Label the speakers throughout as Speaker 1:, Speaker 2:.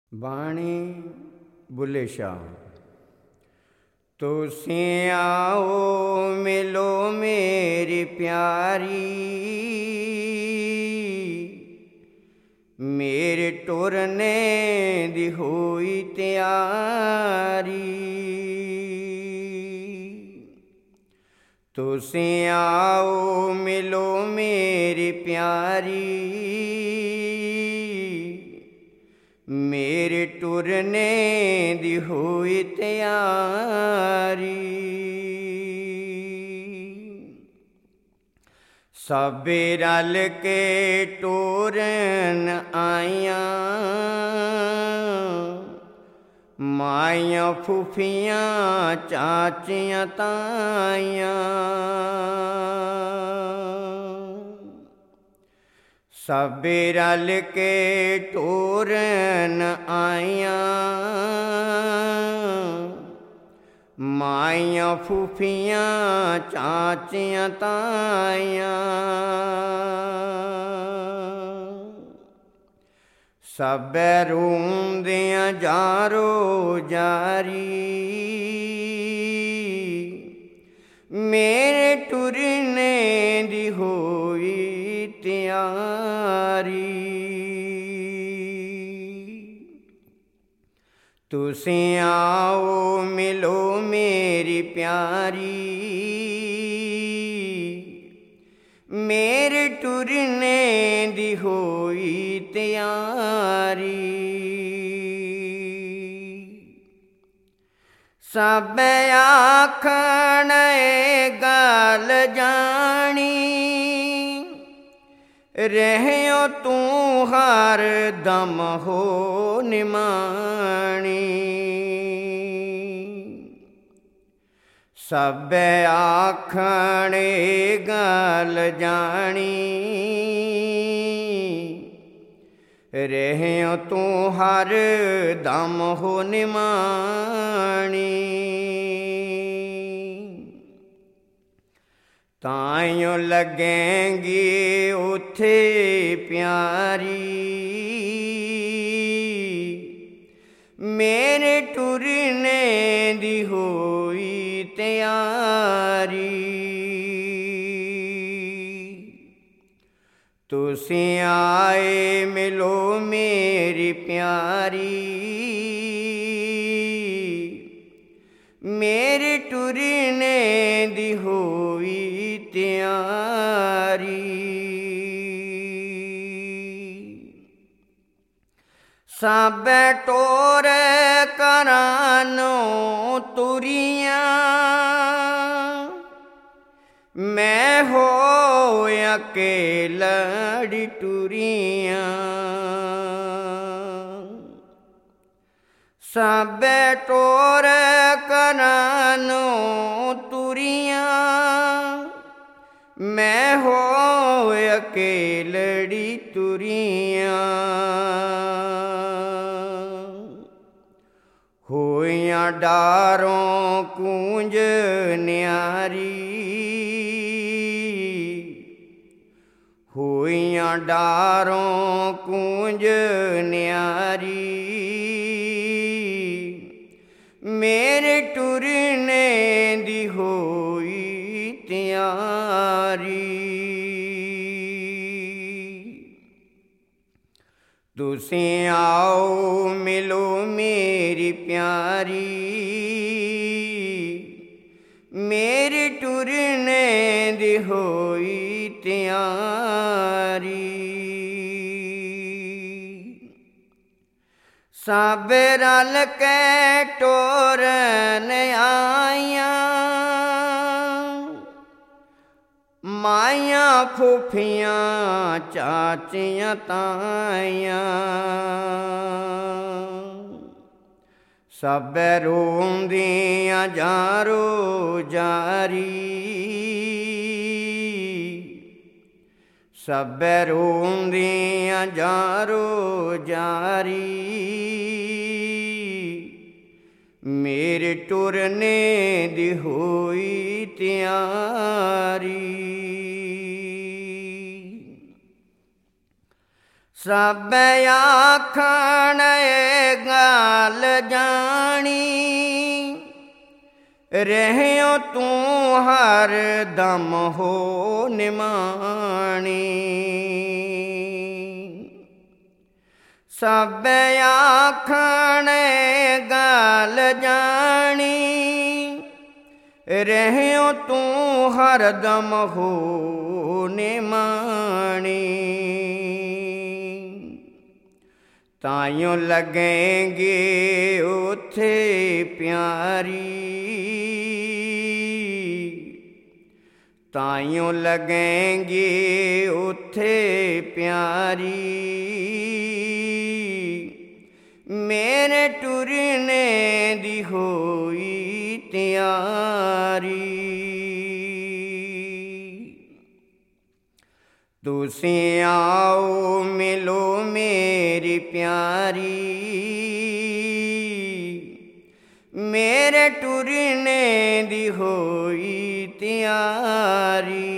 Speaker 1: ਬਾਣੀ ਬੁੱਲੇ ਸ਼ਾਹ। ਤੁਸੀਂ ਆਓ ਮਿਲੋ ਮੇਰੀ ਪਿਆਰੀ, ਮੇਰੇ ਟੁਰਨੇ ਦੀ ਹੋਈ ਤਿਆਰੀ। ਤੁਸੀਂ ਆਓ ਮਿਲੋ ਮੇਰੀ ਪਿਆਰੀ, ਮੇਰੇ ਟੁਰਨੇ ਦੀ ਹੋਈ ਤਿਆਰੀ। ਸਭੇ ਰਲ ਕੇ ਟੁਰਨ ਆਈਆਂ, ਮਾਈਆਂ ਫੁੱਫੀਆਂ ਚਾਚੀਆਂ ਤਾਈਆਂ। ਸਭੇ ਰਲ ਕੇ ਟੁਰਨ ਆਈਆਂ, ਮਾਈਆਂ ਫੁੱਫੀਆਂ ਚਾਚੀਆਂ ਤਾਈਆਂ। ਸਭੇ ਰੋਂਦੀਆਂ ਜਾਰੋ ਜਾਰੀ, ਮੇਰੇ ਟੁਰਨੇ ਦੀ ਹੋਈ ਤਿਆਰੀ। ਤੁਸੀਂ ਆਓ ਮਿਲੋ ਮੇਰੀ ਪਿਆਰੀ, ਮੇਰੇ ਟੁਰਨੇ ਦੀ ਹੋਈ ਤਿਆਰੀ। ਸਭੇ ਆਖਣ ਇਹ ਗੱਲ ਜਾਣੀ, ਰਹਿਓ ਤੂੰ ਹਰ ਦਮ ਹੋ ਨਿਮਾਣੀ। ਸਭੇ ਆਖਣ ਇਹ ਗੱਲ ਜਾਣੀ, ਰਹਿਓ ਤੂੰ ਹਰ ਦਮ ਹੋ ਨਿਮਾਣੀ। ਤਾਈਓ ਲੱਗੇਂਗੀ ਉੱਥੇ ਪਿਆਰੀ, ਮੇਰੇ ਟੁਰਨੇ ਦੀ ਹੋਈ ਤਿਆਰੀ। ਤੁਸੀਂ ਆਏ ਮਿਲੋ ਮੇਰੀ ਪਿਆਰੀ, ਮੇਰੇ ਟੁਰਨੇ ਦੀ ਹੋਈ ਤਿਆਰੀ। ਸਭੇ ਟੋਰ ਘਰਾਂ ਨੂੰ ਤੁਰੀਆਂ, ਮੈਂ ਹੋਇ ਅਕੇਲੜੀ ਟੁਰੀਆਂ। ਸਭੇ ਟੋਰ ਘਰਾਂ ਨੂੰ ਤੁਰੀਆਂ, ਮੈਂ ਹੋਇ ਅਕੇਲੜੀ ਤੁਰੀਆਂ। ਹੋਈਆਂ ਡਾਰੋਂ ਕੂੰਜ ਨਿਆਰੀ, ਹੋਈਆਂ ਡਾਰੋਂ ਕੂੰਜ ਨਿਆਰੀ। ਮੇਰੇ ਟੁਰਨੇ ਦੀ ਹੋਈ ਤਿਆਰੀ। ਤੁਸੀਂ ਆਓ ਮਿਲੋ ਮੇਰੀ ਪਿਆਰੀ, ਮੇਰੇ ਟੁਰਨੇ ਦੀ ਹੋਈ ਤਿਆਰੀ। ਸਭੇ ਰਲ ਕੇ ਟੁਰਨ ਆਈਆਂ, ਮਾਈਆਂ ਫੁੱਫੀਆਂ ਚਾਚੀਆਂ ਤਾਈਆਂ। ਸਭੇ ਰੋਂਦੀਆਂ ਜਾਰੋ ਜਾਰੀ, ਸਭੇ ਰੋਂਦੀਆਂ ਜਾਰੋ ਜਾਰੀ। ਮੇਰੇ ਟੁਰਨੇ ਦੀ ਹੋਈ ਤਿਆਰੀ। ਸਭੇ ਆਖਣ ਇਹ ਗਲ ਜਾਣੀ, ਰਹਿਓ ਤੂੰ ਹਰ ਦਮ ਹੋ ਨਿਮਾਣੀ। ਸਭ ਆਖਣ ਗਲ ਜਾਣੀ, ਰਹਿਓ ਤੂੰ ਹਰ ਦਮ ਹੋ ਨਿਮਾਣੀ। ਤਾਈਓ ਲੱਗेंगे ਉੱਥੇ ਪਿਆਰੀ, ਤਾਈਓ ਲੱਗेंगे ਉੱਥੇ ਪਿਆਰੀ। ਮੇਰੇ ਟੁਰਨੇ ਦੀ ਹੋਈ ਤਿਆਰੀ। ਤੁਸੀਂ ਆਓ ਮਿਲੋ ਮੇਰੀ ਪਿਆਰੀ, ਮੇਰੇ ਟੁਰਨੇ ਦੀ ਹੋਈ ਤਿਆਰੀ।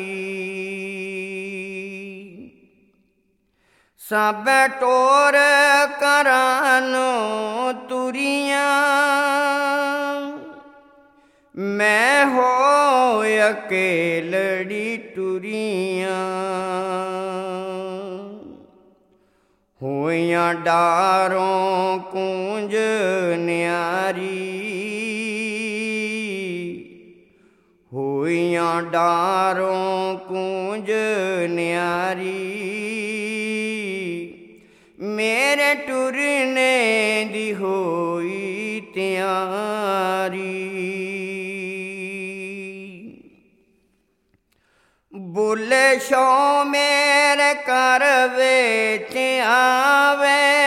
Speaker 1: ਸਭ ਟੋਰ ਘਰਾਂ ਨੂੰ ਤੁਰੀਆਂ, ਮੈਂ ਹੋ ਅਕੇਲੜੀ ਟੁਰੀਆਂ। ਹੋਈਆਂ ਡਾਰੋਂ ਕੂੰਜ ਨਿਆਰੀ, ਹੋਈਆਂ ਡਾਰੋਂ ਕੂੰਜ ਨਿਆਰੀ। ਮੇਰੇ ਟੁਰਨੇ ਦੀ ਹੋਈ ਤਿਆਰੀ। ਬੁੱਲੇ ਸ਼ੋ ਮੇਰੇ ਘਰ ਵਿੱਚ ਆਵੇ,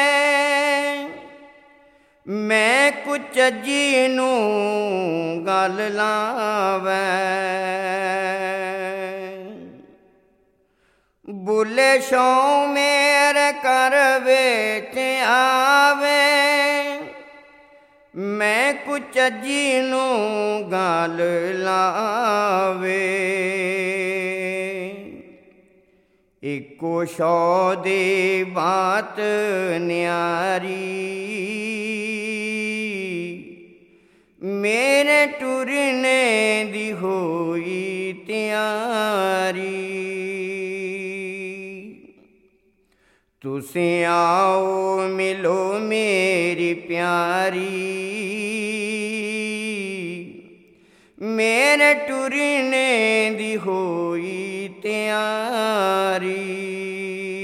Speaker 1: ਮੈਂ ਕੁਛ ਜੀ ਨੂੰ ਗਲ ਲਾਵੇ। ਬੁੱਲੇ ਸ਼ੋ ਮੇਰੇ ਘਰ ਵਿੱਚ ਆਵੇ, ਮੈਂ ਕੁਛ ਜੀ ਨੂੰ ਗਲ ਲਾਵੇ। ਇੱਕੋ ਸ਼ੋ ਦੀ ਬਾਤ ਨਿਆਰੀ, ਮੇਰੇ ਟੁਰਨੇ ਦੀ ਹੋਈ ਤਿਆਰੀ। ਤੁਸੀਂ ਆਓ ਮਿਲੋ ਮੇਰੀ ਪਿਆਰੀ, ਮੇਰੇ ਟੁਰਨੇ ਦੀ ਹੋਈ ਤਿਆਰੀ।